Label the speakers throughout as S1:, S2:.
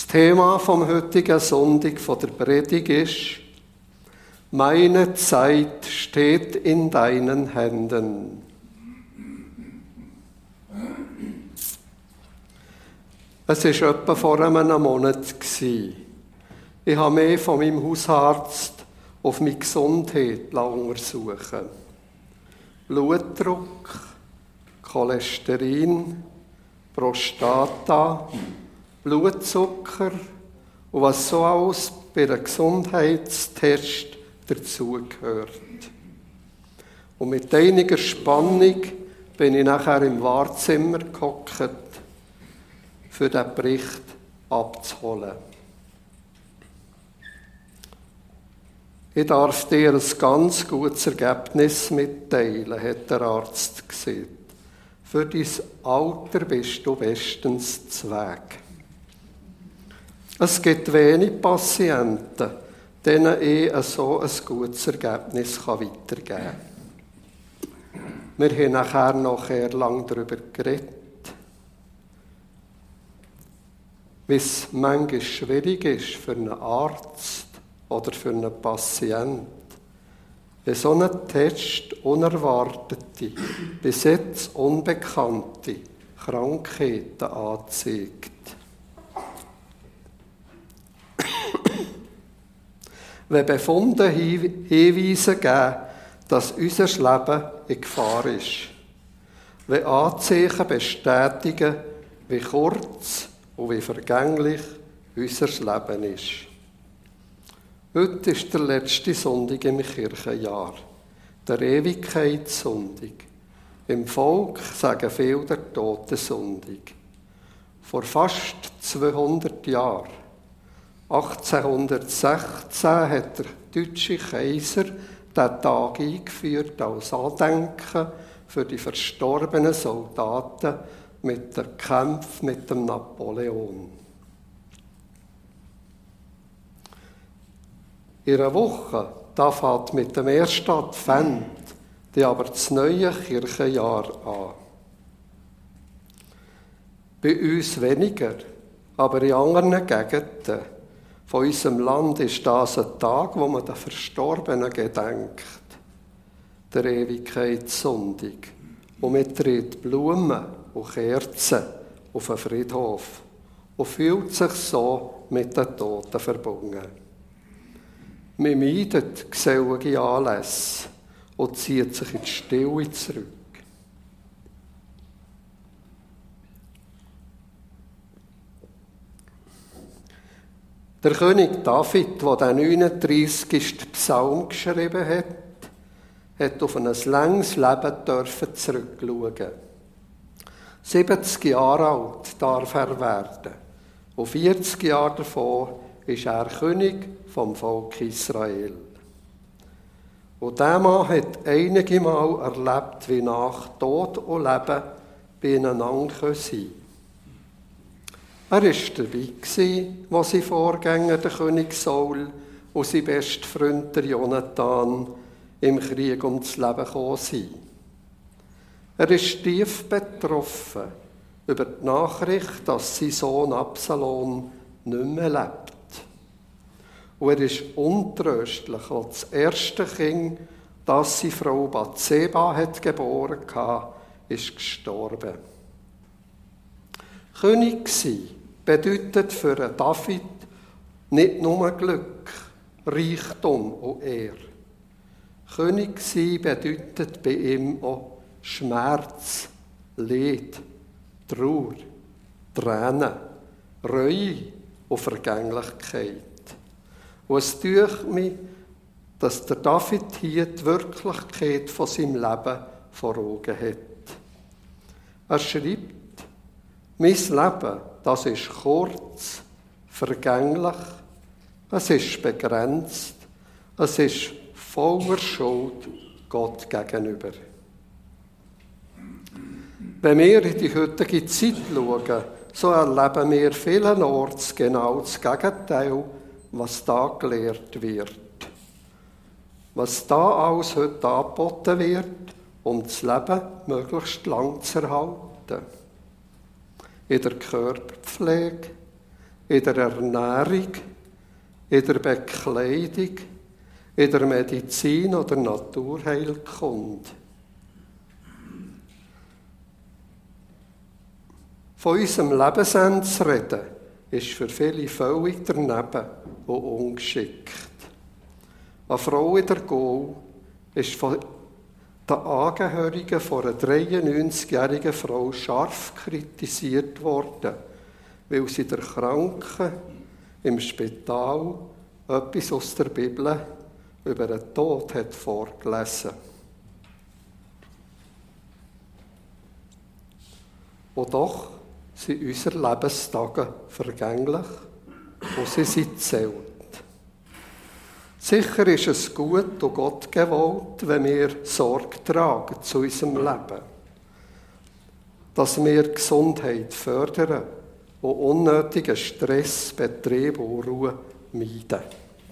S1: Das Thema vom heutigen Sonntag von der Predigt ist: Meine Zeit steht in deinen Händen. Es war etwa vor einem Monat. Ich habe mich von meinem Hausarzt auf meine Gesundheit untersuchen. Blutdruck, Cholesterin, Prostata, Blutzucker und was so alles bei einem Gesundheitstest dazugehört. Und mit einiger Spannung bin ich nachher im Wartezimmer gehockt, für den Bericht abzuholen. Ich darf dir ein ganz gutes Ergebnis mitteilen, hat der Arzt gesagt. Für dein Alter bist du bestens zu Weg. Es gibt wenig Patienten, denen ich so ein gutes Ergebnis weitergeben kann. Wir haben nachher noch lange darüber geredet, wie es manchmal schwierig ist für einen Arzt oder für einen Patienten, wenn so ein Test unerwartete, bis jetzt unbekannte Krankheiten anzeigt. Wenn Befunde Hinweise geben, dass unser Leben in Gefahr ist. Wenn Anzeichen bestätigen, wie kurz und wie vergänglich unser Leben ist. Heute ist der letzte Sonntag im Kirchenjahr, der Ewigkeitssonntag. Im Volk sagen viele der Totensonntag. Vor fast 200 Jahren, 1816, hat der deutsche Kaiser diesen Tag eingeführt als Andenken für die verstorbenen Soldaten mit dem Kampf mit dem Napoleon. In einer Woche, da fängt mit dem ersten Advent, die aber das neue Kirchenjahr an. Bei uns weniger, aber in anderen Gegenden von unserem Land ist das ein Tag, wo man den Verstorbenen gedenkt, der Ewigkeitssonntag. Und man trägt Blumen und Kerzen auf den Friedhof und fühlt sich so mit den Toten verbunden. Man meidet gesellige Anlässe und zieht sich in die Stille zurück. Der König David, der den 39. Psalm geschrieben hat auf ein langes Leben zurückschauen. 70 Jahre alt darf er werden. Und 40 Jahre davon ist er König vom Volk Israel. Und dieser Mann hat einige Mal erlebt, wie nach Tod und Leben beieinander sein können. Er war dabei, als sein Vorgänger, der König Saul, und sein bester Freund, der Jonathan, im Krieg ums Leben gekommen sind. Er ist tief betroffen über die Nachricht, dass sein Sohn Absalom nicht mehr lebt. Und er ist untröstlich, als das erste Kind, das seine Frau Bathseba hat geboren hatte, ist gestorben. König sein bedeutet für David nicht nur Glück, Reichtum und Ehre. König sein bedeutet bei ihm auch Schmerz, Leid, Trauer, Tränen, Reue und Vergänglichkeit. Und es dünkt mich, dass der David hier die Wirklichkeit von seinem Leben vor Augen hat. Er schreibt: Mein Leben, das ist kurz, vergänglich, es ist begrenzt, es ist voller Schuld Gott gegenüber. Wenn wir in die heutige Zeit schauen, so erleben wir vielenorts genau das Gegenteil, was da gelehrt wird. Was da alles heute angeboten wird, um das Leben möglichst lang zu erhalten. In der Körperpflege, in der Ernährung, in der Bekleidung, in der Medizin oder Naturheilkunde. Von unserem Lebensende zu reden, ist für viele völlig daneben und ungeschickt. Eine Frau in der Gaul ist von den Angehörigen von einer 93-jährigen Frau scharf kritisiert worden, weil sie der Kranken im Spital etwas aus der Bibel über den Tod hat vorgelesen. Und doch sind unsere Lebenstage vergänglich und sie sind zählt. Sicher ist es gut und Gott gewollt, wenn wir Sorge tragen zu unserem Leben. Dass wir Gesundheit fördern und unnötigen Stress, Betrieb und Ruhe meiden.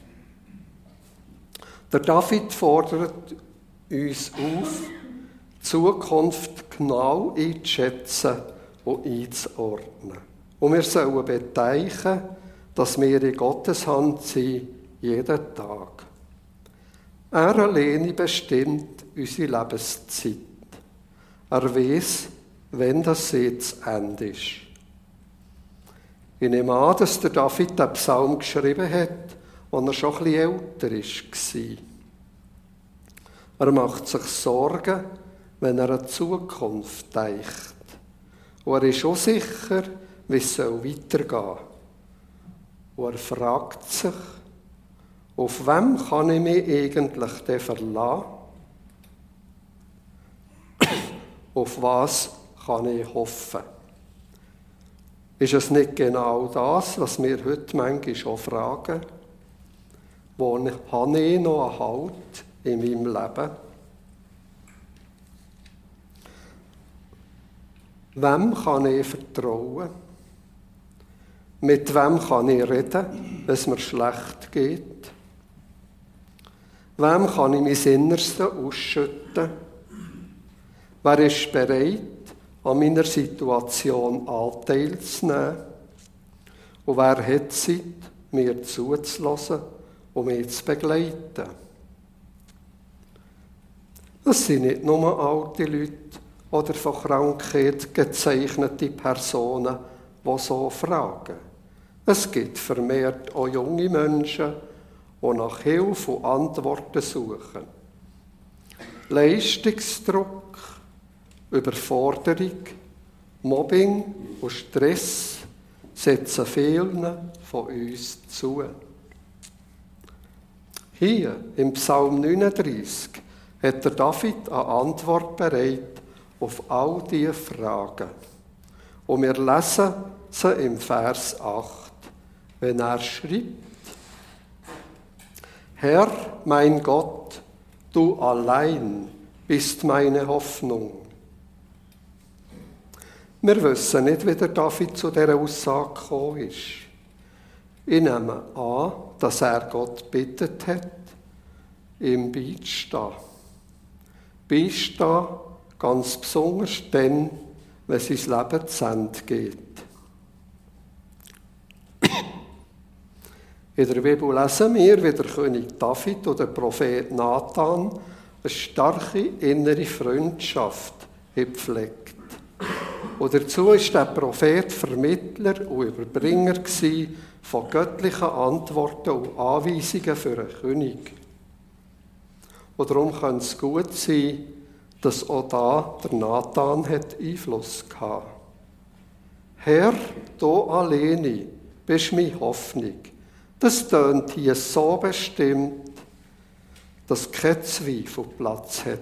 S1: Der David fordert uns auf, die Zukunft genau einzuschätzen und einzuordnen. Und wir sollen bedenken, dass wir in Gottes Hand sind, jeden Tag. Er alleine bestimmt unsere Lebenszeit. Er weiss, wenn das jetzt zu Ende ist. Ich nehme an, dass der David den Psalm geschrieben hat, als er schon ein bisschen älter war. Er macht sich Sorgen, wenn er an die Zukunft denkt. Und er ist auch sicher, wie es weitergehen soll. Und er fragt sich, auf wem kann ich mich eigentlich denn verlassen? Auf was kann ich hoffen? Ist es nicht genau das, was wir heute manchmal schon fragen? Wo habe ich noch einen Halt in meinem Leben? Wem kann ich vertrauen? Mit wem kann ich reden, wenn es mir schlecht geht? Wem kann ich mein Innerste ausschütten? Wer ist bereit, an meiner Situation Anteil zu nehmen? Und wer hat Zeit, mir zuzulassen und mich zu begleiten? Das sind nicht nur alte Leute oder von Krankheit gezeichnete Personen, die so fragen. Es gibt vermehrt auch junge Menschen, die nach Hilfe und Antworten suchen. Leistungsdruck, Überforderung, Mobbing und Stress setzen vielen von uns zu. Hier im Psalm 39 hat der David eine Antwort bereit auf all diese Fragen. Und wir lesen sie im Vers 8, wenn er schreibt: Herr, mein Gott, du allein bist meine Hoffnung. Wir wissen nicht, wie der David zu dieser Aussage gekommen ist. Ich nehme an, dass er Gott bittet hat, ihm beizustehen. Beistehen ganz besonders dann, wenn sein Leben zu Ende geht. In der Bibel lesen wir, wie der König David und der Prophet Nathan eine starke innere Freundschaft gepflegt. Und dazu war der Prophet Vermittler und Überbringer von göttlichen Antworten und Anweisungen für einen König. Und darum kann es gut sein, dass auch da der Nathan Einfluss hatte. Herr, du alleine bist meine Hoffnung. Das tönt hier so bestimmt, dass kein Zweifel Platz hat.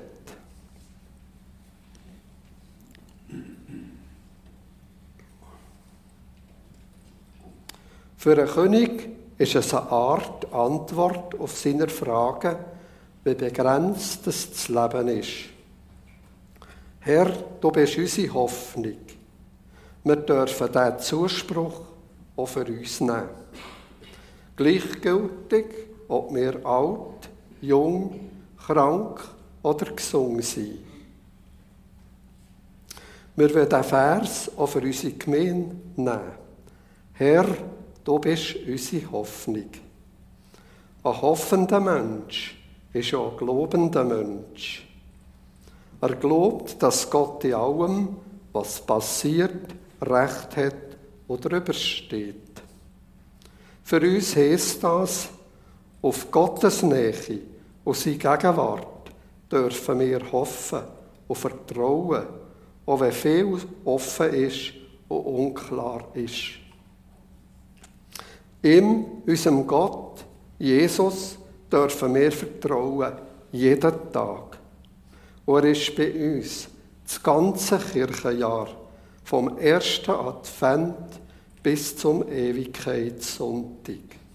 S1: Für einen König ist es eine Art Antwort auf seine Frage, wie begrenzt das Leben ist. Herr, du bist unsere Hoffnung. Wir dürfen diesen Zuspruch auch für uns nehmen. Gleichgültig, ob wir alt, jung, krank oder gesund sind. Wir wollen diesen Vers auch für unsere Gemeinde nehmen. Herr, du bist unsere Hoffnung. Ein hoffender Mensch ist ja ein glaubender Mensch. Er glaubt, dass Gott in allem, was passiert, Recht hat und drüber steht. Für uns heisst das, auf Gottes Nähe und seine Gegenwart dürfen wir hoffen und vertrauen, auch wenn viel offen ist und unklar ist. Ihm, unserem Gott, Jesus, dürfen wir vertrauen, jeden Tag. Und er ist bei uns das ganze Kirchenjahr, vom ersten Advent bis zum Ewigkeitssonntag.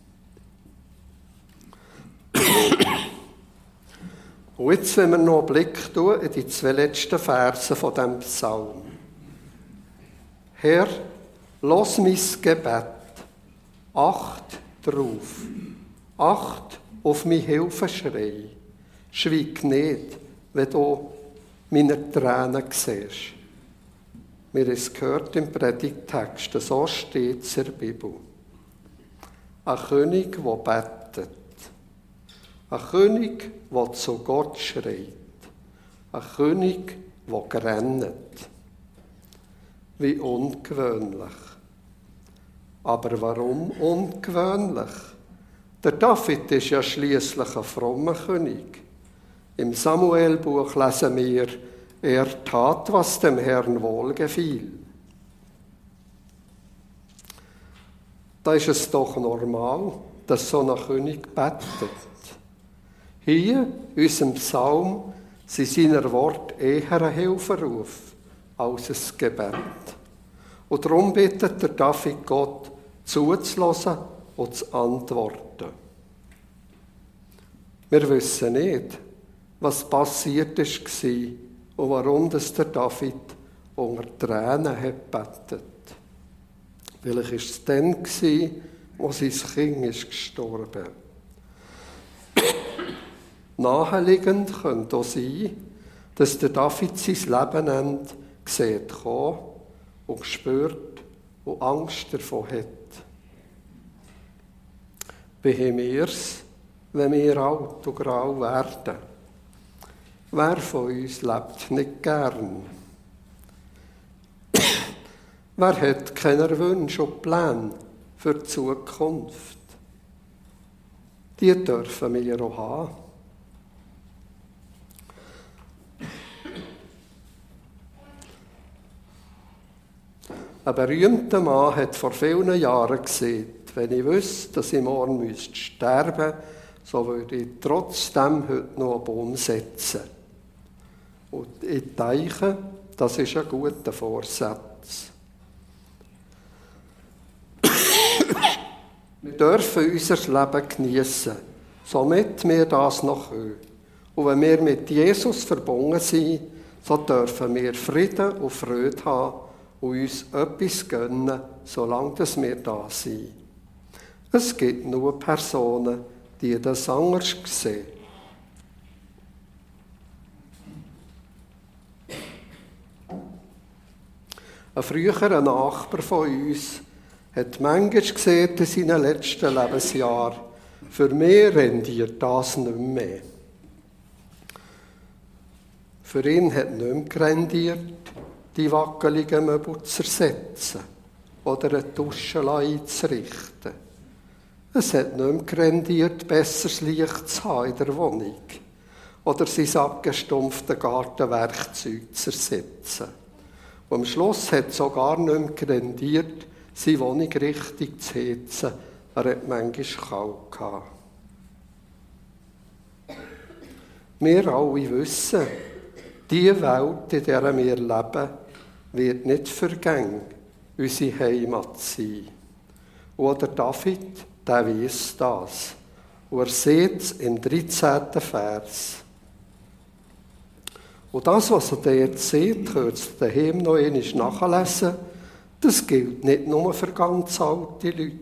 S1: Und jetzt, wenn wir noch einen Blick tun in die 2 letzten Verse von diesem Psalm. Herr, lass mein Gebet, acht drauf, acht auf mein Hilfeschrei. Schweig nicht, wenn du meine Tränen siehst. Wir haben es gehört im Predigttext, so steht es in der Bibel. Ein König, der betet. Ein König, der zu Gott schreit. Ein König, der grennt. Wie ungewöhnlich. Aber warum ungewöhnlich? Der David ist ja schliesslich ein frommer König. Im Samuelbuch lesen wir, er tat, was dem Herrn wohlgefiel. Da ist es doch normal, dass so ein König betet. Hier, in unserem Psalm, sind seine Worte eher ein Hilferuf als ein Gebet. Und darum bittet der David Gott, zuzulassen und zu antworten. Wir wissen nicht, was passiert war und warum der David unter Tränen hat gebetet. Vielleicht war es dann, als sein Kind ist gestorben. Naheliegend könnte auch sein, dass der David sein Lebenende sieht kommen und spürt und Angst davon hat. Wie haben wir es, wenn wir alt und grau werden? Wer von uns lebt nicht gern? Wer hat keine Wünsche und Pläne für die Zukunft? Die dürfen wir auch haben. Ein berühmter Mann hat vor vielen Jahren gesagt, wenn ich wüsste, dass ich morgen sterben müsste, so würde ich trotzdem heute noch einen Baum setzen. Und ich denke, das ist ein guter Vorsatz. Wir dürfen unser Leben geniessen, somit wir das noch können. Und wenn wir mit Jesus verbunden sind, so dürfen wir Frieden und Freude haben und uns etwas gönnen, solange wir da sind. Es gibt nur Personen, die das anders sehen. Ein früherer Nachbar von uns hat manchmal gesehen in seinen letzten Lebensjahren, für mich rendiert das nicht mehr. Für ihn hat nicht mehr gerendiert, die wackeligen Möbel zu ersetzen oder eine Dusche einzurichten. Es hat nicht mehr gerendiert, besseres Licht zu haben in der Wohnung oder sein abgestumpftes Gartenwerkzeug zu ersetzen. Und am Schluss hat es sogar nicht mehr gerendiert, seine Wohnung richtig zu heizen. Er hat manchmal kalt gehabt. Wir alle wissen, die Welt, in der wir leben, wird nicht vergänglich unsere Heimat sein. Und der David, der weiss das. Und er sieht es im 13. Vers. Und das, was er dort sieht, könnt ihr daheim noch einmal nachlesen, das gilt nicht nur für ganz alte Leute.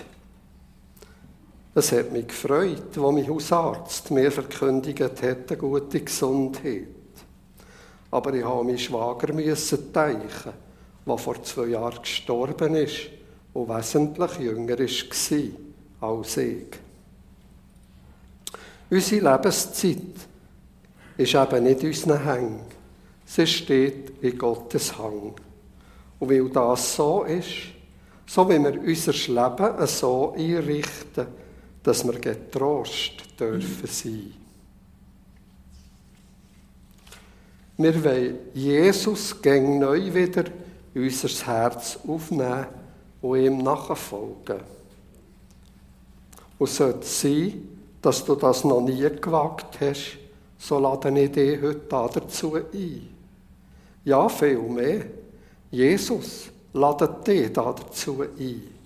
S1: Es hat mich gefreut, als mein Hausarzt mir verkündigt hat, eine gute Gesundheit. Aber ich musste meinen Schwager denken, der vor 2 Jahren gestorben ist und wesentlich jünger war als ich. Unsere Lebenszeit ist eben nicht unseren Hängen. Sie steht in Gottes Hang. Und weil das so ist, so wie wir unser Leben so einrichten, dass wir getrost dürfen sein. Wir wollen Jesus gäng neu wieder in unser Herz aufnehmen und ihm nachfolgen. Und sollte es sein, dass du das noch nie gewagt hast, so lade ich dich heute dazu ein. Ja, viel mehr. Jesus ladet dich dazu ein.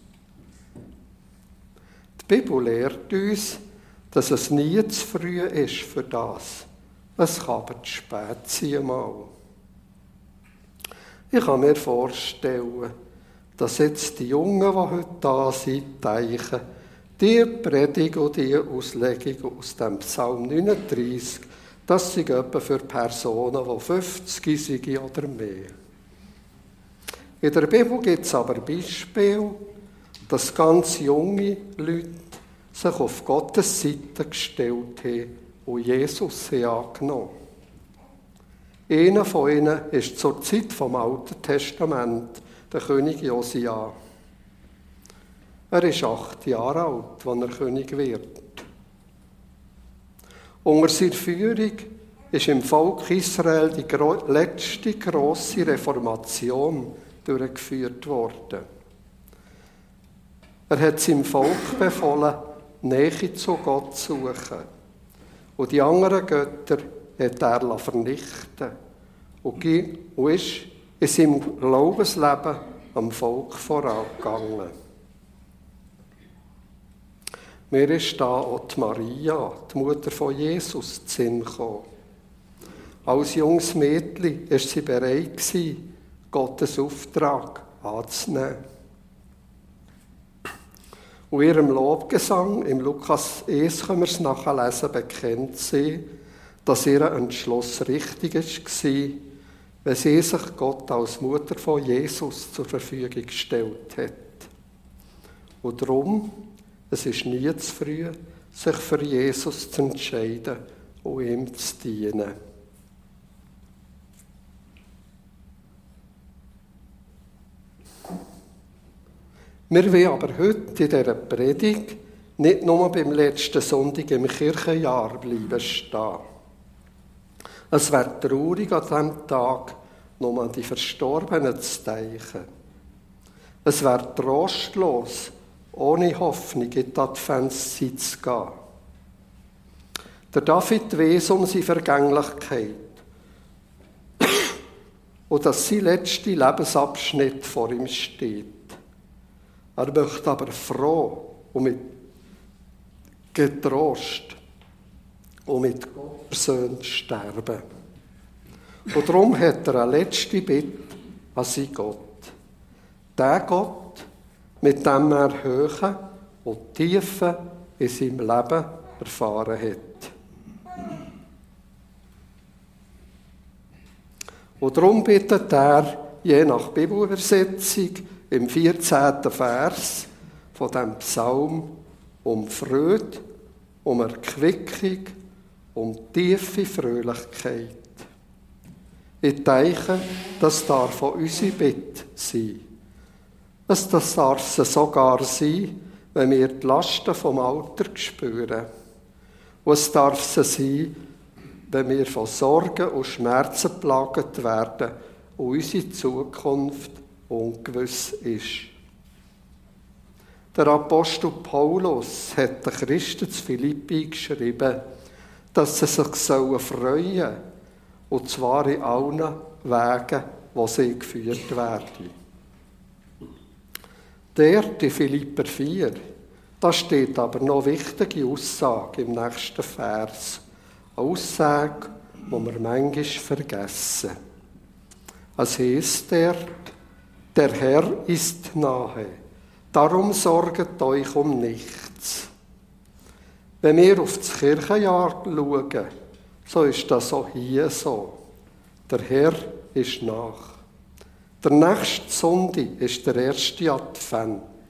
S1: Die Bibel lehrt uns, dass es nie zu früh ist für das. Es kann aber zu spät sein mal. Ich kann mir vorstellen, dass jetzt die Jungen, die heute da sind, denken, die Predigt und die Auslegung aus dem Psalm 39, das sind etwa für Personen, die 50 sind oder mehr. In der Bibel gibt es aber Beispiele, dass ganz junge Leute sich auf Gottes Seite gestellt haben und Jesus angenommen. Einer von ihnen ist zur Zeit vom Alten Testament der König Josia. Er ist 8 Jahre alt, als er König wird. Unter seiner Führung ist im Volk Israel die letzte grosse Reformation durchgeführt worden. Er hat seinem Volk befohlen, Nähe zu Gott zu suchen. Und die anderen Götter hat er vernichten und ist in seinem Glaubensleben am Volk vorangegangen. Mir ist da auch die Maria, die Mutter von Jesus, zu Sinn gekommen. Als junges Mädchen war sie bereit, Gottes Auftrag anzunehmen. Und in ihrem Lobgesang, im Lukas 1 können wir es nachlesen, bekennt sie, dass ihr Entschluss richtig war, wenn sie sich Gott als Mutter von Jesus zur Verfügung gestellt hat. Und darum, es ist nie zu früh, sich für Jesus zu entscheiden und ihm zu dienen. Wir wollen aber heute in dieser Predigt nicht nur beim letzten Sonntag im Kirchenjahr bleiben stehen. Es wäre traurig, an diesem Tag nur an die Verstorbenen zu denken. Es wäre trostlos, ohne Hoffnung in die Adventszeit zu gehen. Der David weiss um seine Vergänglichkeit und dass sein letzter Lebensabschnitt vor ihm steht. Er möchte aber froh und mit getrost und mit Gott persönlich sterben. Und darum hat er eine letzte Bitte an seinen Gott. Der Gott, mit dem er Höhen und Tiefen in seinem Leben erfahren hat. Und darum bittet er, je nach Bibelübersetzung, im 14. Vers von diesem Psalm um Freude, um Erquickung, um tiefe Fröhlichkeit. Ich denke, das darf auch unsere Bitte sein. Das darf es sogar sein, wenn wir die Lasten vom Alter spüren. Und es darf es sein, wenn wir von Sorgen und Schmerzen geplagt werden und unsere Zukunft ungewiss ist. Der Apostel Paulus hat den Christen zu Philippi geschrieben, dass sie sich freuen sollen, und zwar in allen Wegen, wo sie geführt werden. Dort in Philipper 4, da steht aber noch eine wichtige Aussage im nächsten Vers. Eine Aussage, die wir manchmal vergessen. Es heisst dort, der Herr ist nahe, darum sorget euch um nichts. Wenn wir auf das Kirchenjahr schauen, so ist das auch hier so. Der Herr ist nach. Der nächste Sonntag ist der erste Advent.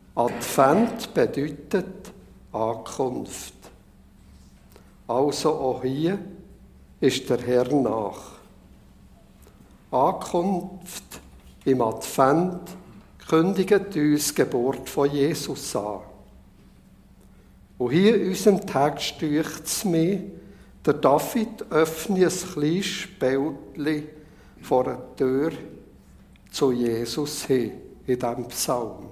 S1: Advent bedeutet Ankunft. Also auch hier ist der Herr nach. Ankunft im Advent kündigt uns die Geburt von Jesus an. Und hier in unserem Text deucht es mir, der David öffnet ein kleines Spältchen vor der Tür zu Jesus hin, in diesem Psalm.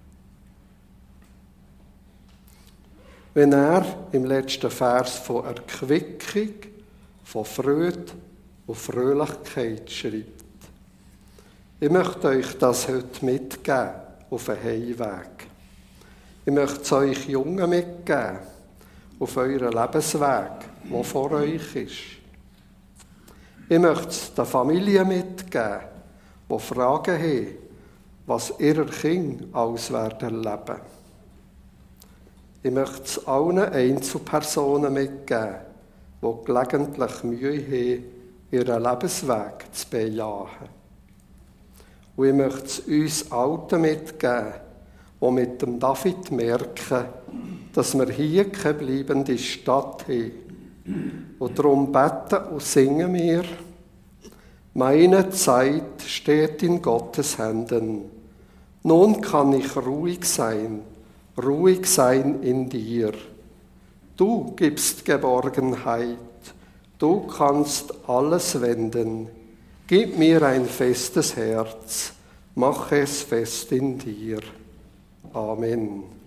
S1: Wenn er im letzten Vers von Erquickung, von Freude und Fröhlichkeit schreibt. Ich möchte euch das heute mitgeben auf den Heimweg. Ich möchte es euch Jungen mitgeben auf euren Lebensweg, der vor euch ist. Ich möchte es den Familien mitgeben, die Fragen haben, was ihre Kinder alles werden erleben. Ich möchte es allen Einzelpersonen mitgeben, die gelegentlich Mühe haben, ihren Lebensweg zu bejahen. Und ich möchte es uns Alten mitgeben, die mit dem David merken, dass wir hier keine bleibende Stadt haben. Und darum beten und singen wir: Meine Zeit steht in Gottes Händen. Nun kann ich ruhig sein in dir. Du gibst Geborgenheit, du kannst alles wenden. Gib mir ein festes Herz, mach es fest in dir. Amen.